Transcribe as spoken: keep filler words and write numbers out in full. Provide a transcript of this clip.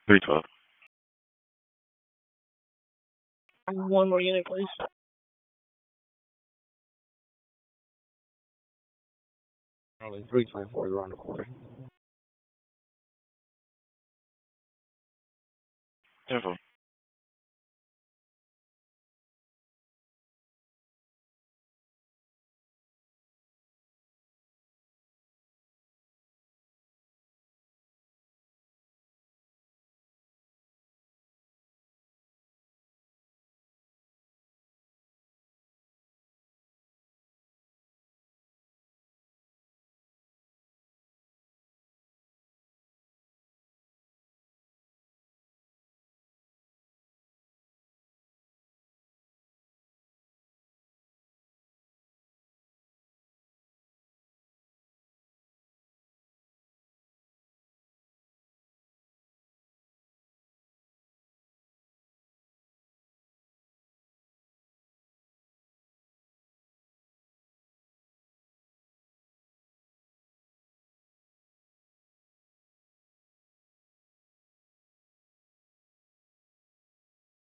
three twelve. One more unit, please. Only three twenty-four is around the corner. ten four.